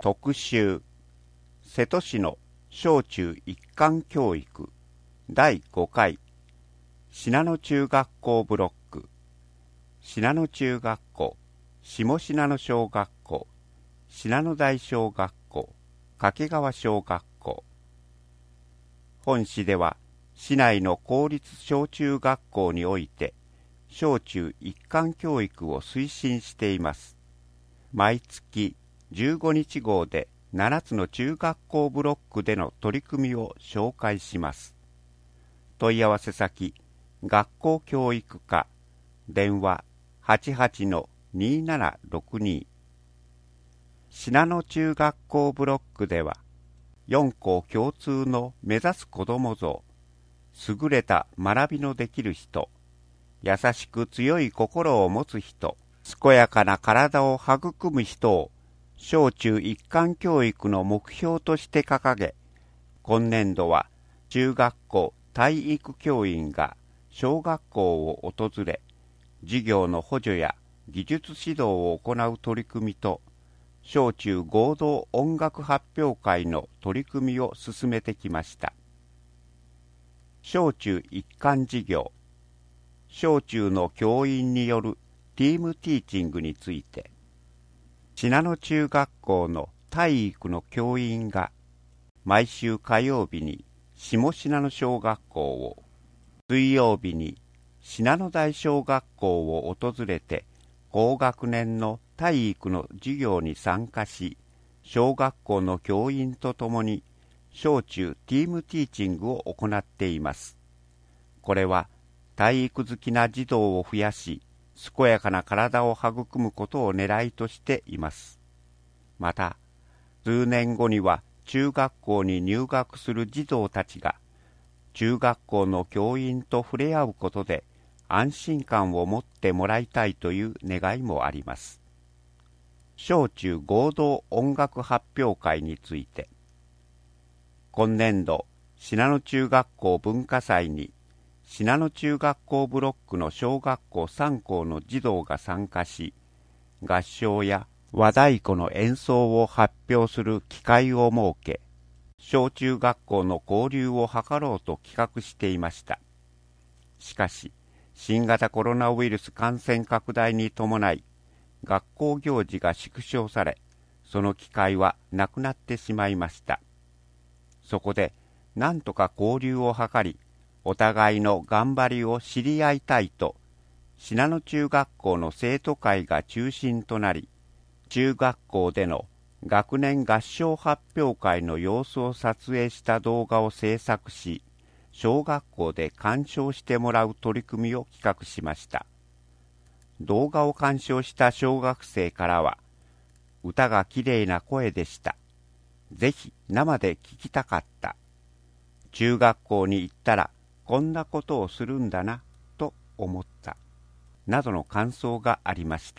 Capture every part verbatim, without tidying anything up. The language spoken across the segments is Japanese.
特集瀬戸市の小中一貫教育だいごかい信濃中学校ブロック信濃中学校、下信濃小学校、信濃台小学校、掛川小学校。本市では市内の公立小中学校において小中一貫教育を推進しています。毎月じゅうごにち号でななつの中学校ブロックでの取り組みを紹介します。問い合わせ先、学校教育課、電話 はちはちのにーななろくに。信濃中学校ブロックでは、よん校共通の目指す子ども像、優れた学びのできる人、優しく強い心を持つ人、健やかな体を育む人を小中一貫教育の目標として掲げ、今年度は中学校体育教員が小学校を訪れ、授業の補助や技術指導を行う取り組みと、小中合同音楽発表会の取り組みを進めてきました。小中一貫事業、小中の教員によるティームティーチングについて、信濃中学校の体育の教員が毎週火曜日に下信濃小学校を、水曜日に信濃台小学校を訪れて高学年の体育の授業に参加し、小学校の教員とともに小中ティームティーチングを行っています。これは体育好きな児童を増やし、健やかな体を育むことを狙いとしています。また、数年後には中学校に入学する児童たちが、中学校の教員と触れ合うことで安心感を持ってもらいたいという願いもあります。小中合同音楽発表会について、今年度、信濃中学校文化祭に、信濃中学校ブロックの小学校さん校の児童が参加し、合唱や和太鼓の演奏を発表する機会を設け、小中学校の交流を図ろうと企画していました。しかし、新型コロナウイルス感染拡大に伴い、学校行事が縮小され、その機会はなくなってしまいました。そこで、なんとか交流を図り、お互いの頑張りを知り合いたいと、信濃中学校の生徒会が中心となり、中学校での学年合唱発表会の様子を撮影した動画を制作し、小学校で鑑賞してもらう取り組みを企画しました。動画を鑑賞した小学生からは、歌がきれいな声でした。ぜひ生で聞きたかった。中学校に行ったらこんなことをするんだなと思った。などの感想がありました。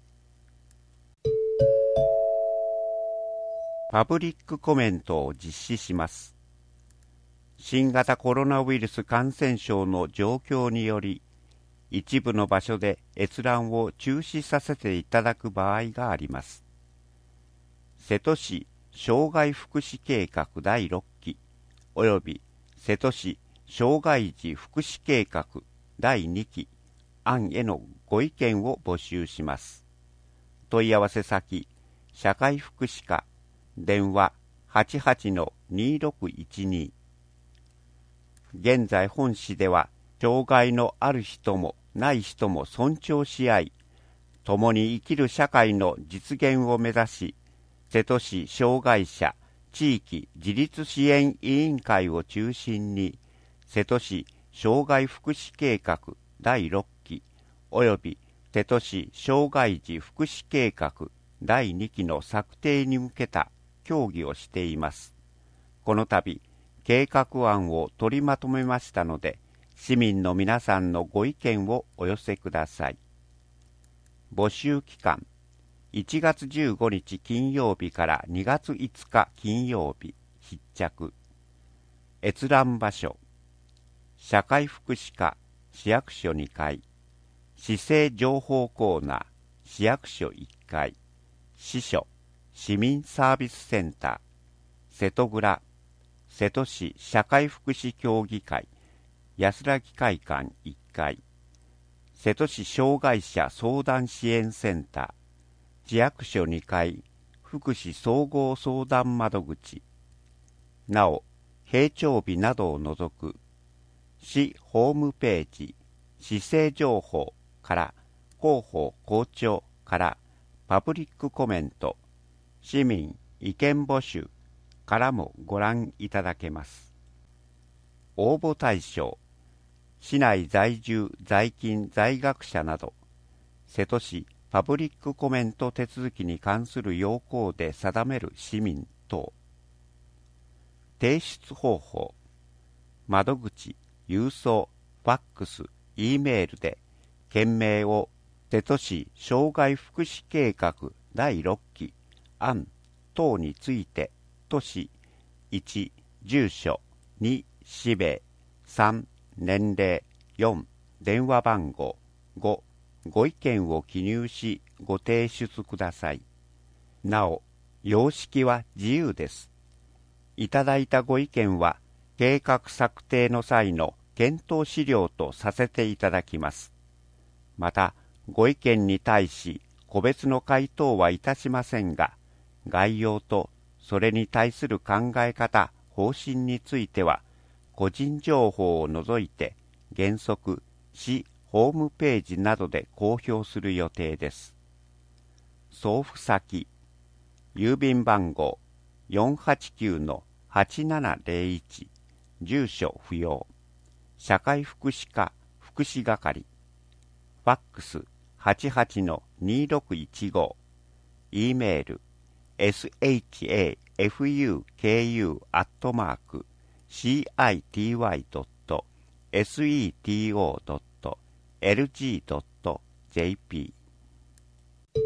パブリックコメントを実施します。新型コロナウイルス感染症の状況により、一部の場所で閲覧を中止させていただく場合があります。瀬戸市障害福祉計画だいろっきおよび瀬戸市障害児福祉計画だいにき案へのご意見を募集します。問い合わせ先、社会福祉課、電話 はちはちのにーろくいちに。現在本市では、障害のある人もない人も尊重し合い、共に生きる社会の実現を目指し、瀬戸市障害者地域自立支援委員会を中心に、瀬戸市障害福祉計画だいろっきおよび瀬戸市障害児福祉計画だいにきの策定に向けた協議をしています。この度、計画案を取りまとめましたので、市民の皆さんのご意見をお寄せください。募集期間、いちがつじゅうごにち金曜日からにがついつか金曜日、必着。閲覧場所、社会福祉課市役所にかい、市政情報コーナー市役所いっかい、支所市民サービスセンター、瀬戸蔵、瀬戸市社会福祉協議会、安らぎ会館いっかい、瀬戸市障害者相談支援センター、市役所にかい、福祉総合相談窓口。なお、閉庁日などを除く、市ホームページ、市政情報から広報校長からパブリックコメント、市民意見募集からもご覧いただけます。応募対象、市内在住在勤在学者など、瀬戸市パブリックコメント手続きに関する要項で定める市民等。提出方法、窓口、郵送、ファックス、Eメールで件名を瀬戸市障害福祉計画だいろっき案等についてとし、いち住所、に氏名、さん年齢、よん電話番号、ごご意見を記入しご提出ください。なお、様式は自由です。いただいたご意見は計画策定の際の検討資料とさせていただきます。また、ご意見に対し個別の回答はいたしませんが、概要とそれに対する考え方、方針については、個人情報を除いて原則、市ホームページなどで公表する予定です。送付先、郵便番号 よんはちきゅうのはちななゼロいち、住所不要、社会福祉課福祉係、ファックス はちはちのにろくいちご、Eメール エスエイチエーエフユーケーユー アットマーク シーアイティーワイ ドット エスイーティーオー ドット エルジー ドット ジェーピー。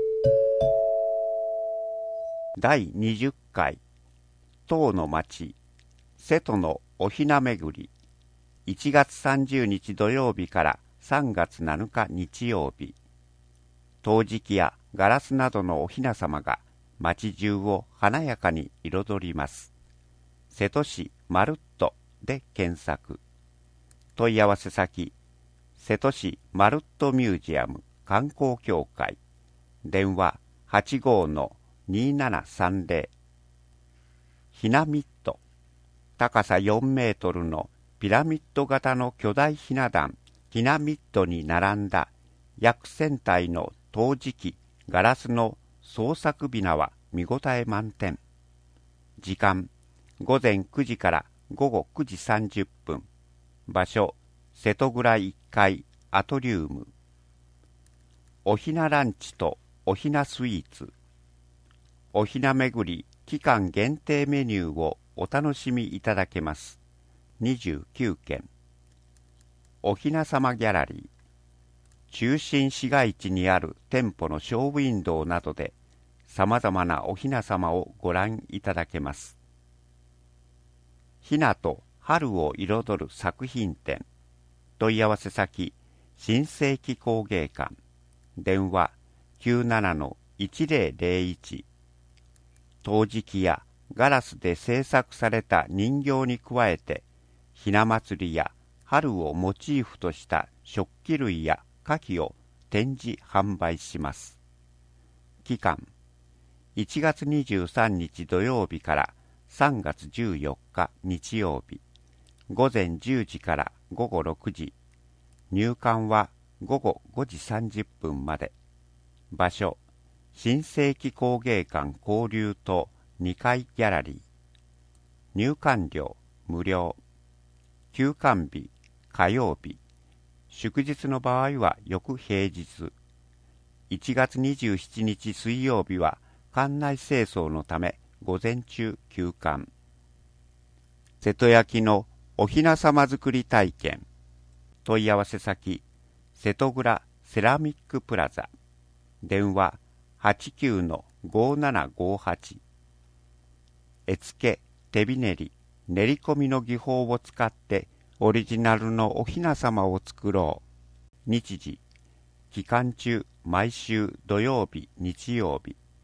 だいにじゅっかい唐の町瀬戸のおひな巡り、いちがつさんじゅうにち土曜日からさんがつなのか日曜日。陶磁器やガラスなどのおひなさまが町中を華やかに彩ります。瀬戸市まるっとで検索。問い合わせ先、瀬戸市まるっとミュージアム観光協会、電話 はちごーのにーななさんゼロ。ひなミット、高さよんメートルのピラミッド型の巨大ひな壇、ひなミットに並んだ約せんたいの陶磁器、ガラスの創作びなは見応え満点。時間、ごぜんくじからごごくじさんじゅっぷん。場所、瀬戸蔵いっかいアトリウム。おひなランチとおひなスイーツ。おひな巡り期間限定メニューをお楽しみいただけます。にじゅうきゅうけん。おひなさまギャラリー。中心市街地にある店舗のショーウィンドウなどでさまざまなおひなさまをご覧いただけます。ひなと春を彩る作品展。問い合わせ先、新世紀工芸館。電話 きゅうななのいちゼロゼロいち。陶磁器やガラスで制作された人形に加えて、ひな祭りや春をモチーフとした食器類や花器を展示販売します。期間、いちがつにじゅうさんにち土曜日からさんがつじゅうよっか日曜日、ごぜんじゅうじからごごろくじ、入館はごごごじさんじゅっぷんまで。場所、新世紀工芸館交流棟にかいギャラリー。入館料無料。休館日火曜日、祝日の場合は翌平日。いちがつにじゅうしちにち水曜日は館内清掃のため午前中休館。瀬戸焼のおひなさま作り体験。問い合わせ先、瀬戸蔵セラミックプラザ。電話 はちきゅうのごーななごーはち。絵付け、手びねり、練り込みの技法を使ってオリジナルのおひなさまを作ろう。日時、期間中毎週土曜日、日曜日、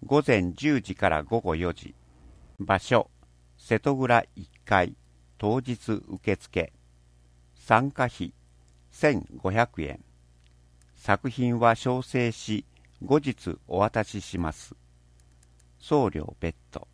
午前じゅうじから午後よじ。場所、瀬戸蔵いっかい、当日受付。参加費、せんごひゃくえん。作品は焼成し、後日お渡しします。送料別途。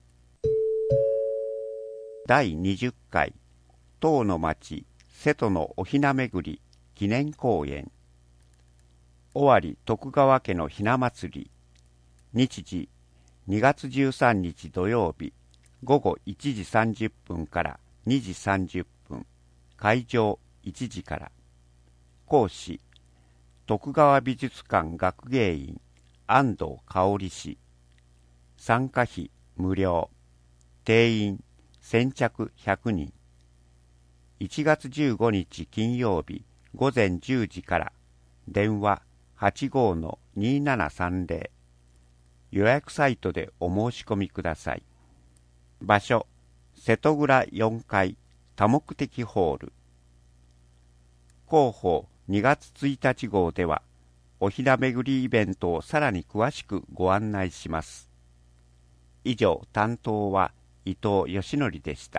だいにじゅっかい、唐の町、瀬戸のお雛巡り記念公演。尾張徳川家のひな祭り。日時、にがつじゅうさんにち土曜日、午後いちじさんじゅっぷんからにじさんじゅっぷん。会場いちじから。講師、徳川美術館学芸員安藤香織氏。参加費無料。定員先着ひゃくにん。いちがつじゅうごにち金曜日午前じゅうじから。電話 はちごーのにーななさんぜろ。予約サイトでお申し込みください。場所、瀬戸蔵よんかい多目的ホール。広報にがつついたち号では、お雛巡りイベントをさらに詳しくご案内します。以上、担当は伊藤義則でした。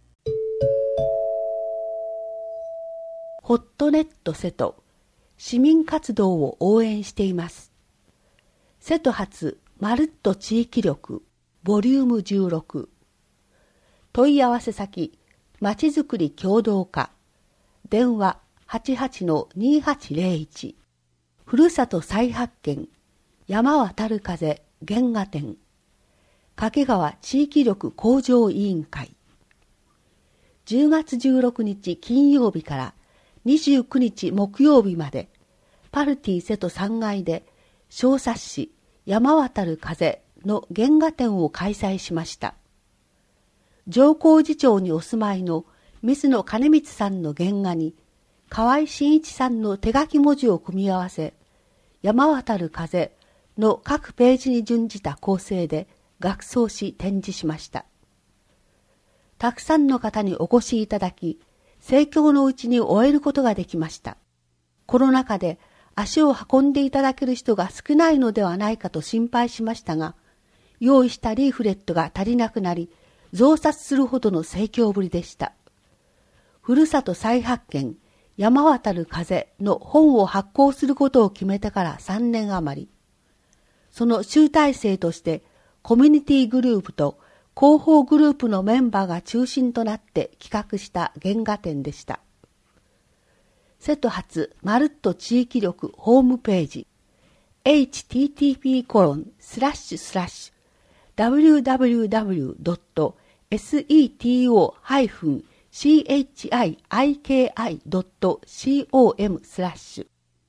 ホットネット瀬戸、市民活動を応援しています。瀬戸発まるっと地域力ボリュームじゅうろく。問い合わせ先、まちづくり協同課。電話 はちはちのにはちぜろいち。ふるさと再発見山渡る風原画展。掛川地域力向上委員会。じゅうがつじゅうろくにち金曜日からにじゅうくにち木曜日まで、パルティ瀬戸さんがいで小冊子山渡る風の原画展を開催しました。上皇寺町にお住まいの水野兼光さんの原画に河合真一さんの手書き文字を組み合わせ、山渡る風の各ページに準じた構成で額装し展示しました。たくさんの方にお越しいただき、盛況のうちに終えることができました。コロナ禍で足を運んでいただける人が少ないのではないかと心配しましたが、用意したリーフレットが足りなくなり、増刷するほどの盛況ぶりでした。ふるさと再発見山渡る風の本を発行することを決めてからさんねん余り、その集大成としてコミュニティグループと広報グループのメンバーが中心となって企画した原画展でした。瀬戸発まるっと地域力ホームページ エイチティーティーピーコロンスラッシュスラッシュダブリューダブリューダブリュードットセトハイフンシーエイチアイアイケーアイドットコムスラッシュ。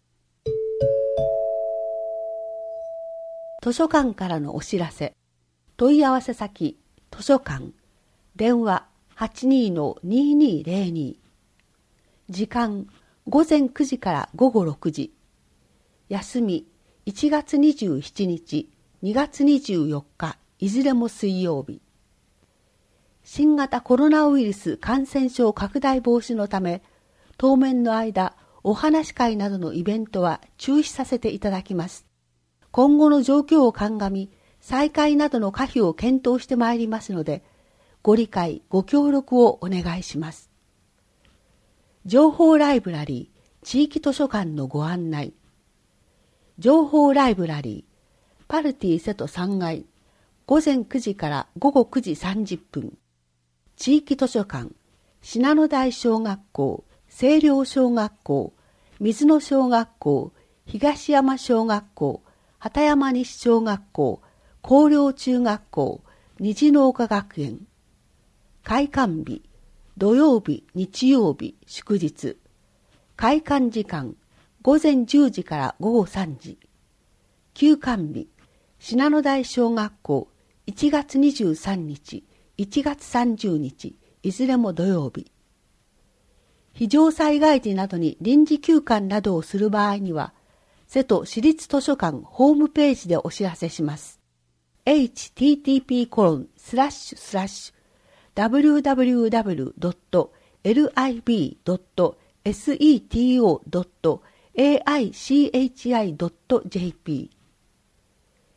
図書館からのお知らせ。問い合わせ先、図書館。電話 はちにーのにーにーぜろに。時間、午前くじから午後ろくじ。休み、いちがつにじゅうしちにち、にがつにじゅうよっか、いずれも水曜日。新型コロナウイルス感染症拡大防止のため、当面の間、お話し会などのイベントは中止させていただきます。今後の状況を鑑み、再開などの可否を検討してまいりますので、ご理解、ご協力をお願いします。情報ライブラリー、地域図書館のご案内。情報ライブラリー、パルティ瀬戸さんがい、午前くじから午後くじさんじゅっぷん。地域図書館、信濃台小学校、清涼小学校、水野小学校、東山小学校、畑山西小学校、広陵中学校、虹の丘学園。開館日、土曜日、日曜日、祝日。開館時間、午前じゅうじから午後さんじ。休館日、信濃台小学校、いちがつにじゅうさんにち、いちがつさんじゅうにち、いずれも土曜日。非常災害時などに臨時休館などをする場合には、瀬戸市立図書館ホームページでお知らせします。エイチティーティーピーコロンスラッシュスラッシュダブリューダブリューダブリュードットエルアイビードットセトドットエーアイシーエイチアイドットジェーピー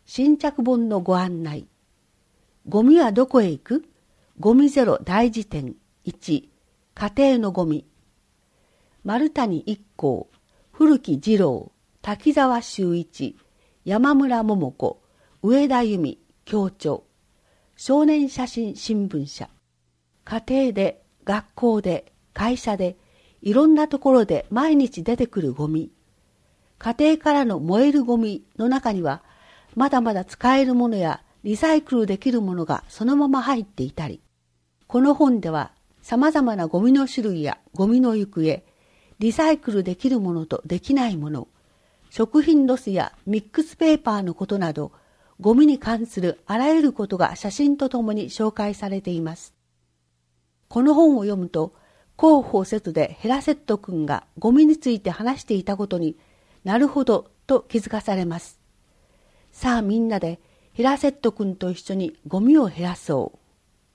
新着本のご案内。ゴミはどこへ行く？ゴミゼロ大辞典いち、家庭のゴミ。丸谷一行、古木二郎、滝沢修一、山村桃子、上田由美、教著。少年写真新聞社。家庭で、学校で、会社で、いろんなところで毎日出てくるゴミ。家庭からの燃えるゴミの中には、まだまだ使えるものやリサイクルできるものがそのまま入っていたり、この本では様々なゴミの種類やゴミの行方、リサイクルできるものとできないもの、食品ロスやミックスペーパーのことなど、ゴミに関するあらゆることが写真とともに紹介されています。この本を読むと、広報セットでヘラセット君がゴミについて話していたことになるほどと気づかされます。さあみんなでヘラセット君と一緒にゴミを減らそう。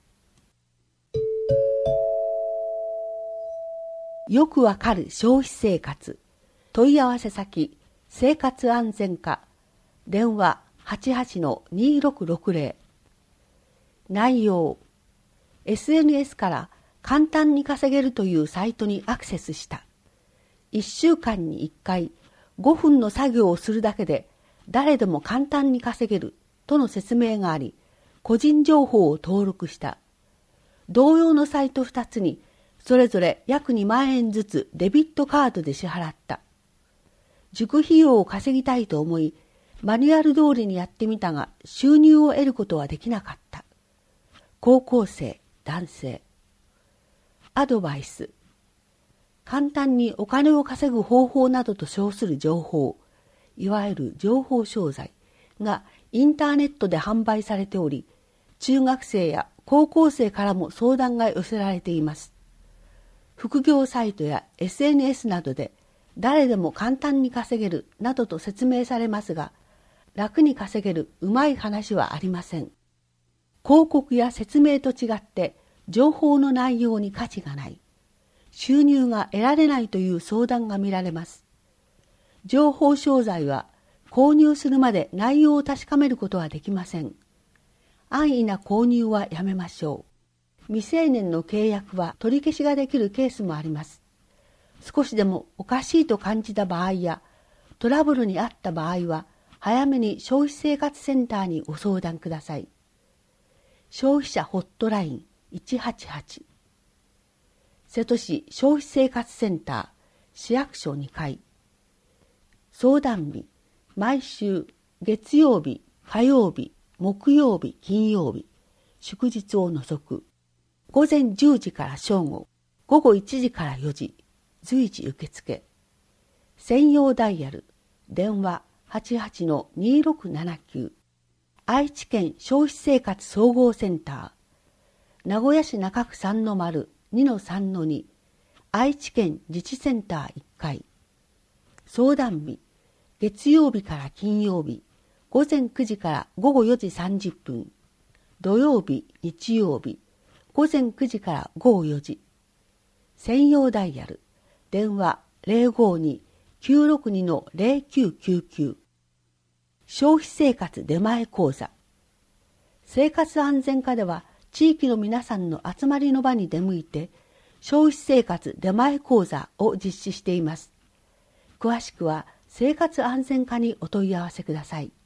よくわかる消費生活。問い合わせ先、生活安全課。電話 はちはちのにろくろくぜろ。内容。エスエヌエス から簡単に稼げるというサイトにアクセスした。いっしゅうかんにいっかいごふんの作業をするだけで誰でも簡単に稼げるとの説明があり、個人情報を登録した。同様のサイトふたつにそれぞれ約にまんえんずつデビットカードで支払った。塾費用を稼ぎたいと思い、マニュアル通りにやってみたが収入を得ることはできなかった。高校生、男性。アドバイス。簡単にお金を稼ぐ方法などと称する情報、いわゆる情報商材がインターネットで販売されており、中学生や高校生からも相談が寄せられています。副業サイトや エスエヌエス などで誰でも簡単に稼げるなどと説明されますが、楽に稼げるうまい話はありません。広告や説明と違って情報の内容に価値がない。収入が得られないという相談が見られます。情報商材は購入するまで内容を確かめることはできません。安易な購入はやめましょう。未成年の契約は取り消しができるケースもあります。少しでもおかしいと感じた場合やトラブルにあった場合は早めに消費生活センターにご相談ください。消費者ホットラインいちはちはち。瀬戸市消費生活センター市役所にかい。相談日毎週月曜日、火曜日、木曜日、金曜日、祝日を除く。午前じゅうじから正午、午後いちじからよじ、随時受付。専用ダイヤル、電話 はちはちのにろくななきゅう。愛知県消費生活総合センター。名古屋市中区 さんの丸 にのさんのに。愛知県自治センターいっかい。相談日、月曜日から金曜日、午前くじから午後よじさんじゅっぷん。土曜日、日曜日、午前くじから午後よじ。専用ダイヤル、電話 ゼロごに きゅうろくにのゼロきゅうきゅうきゅう。消費生活出前講座。生活安全課では地域の皆さんの集まりの場に出向いて消費生活出前講座を実施しています。詳しくは生活安全課にお問い合わせください。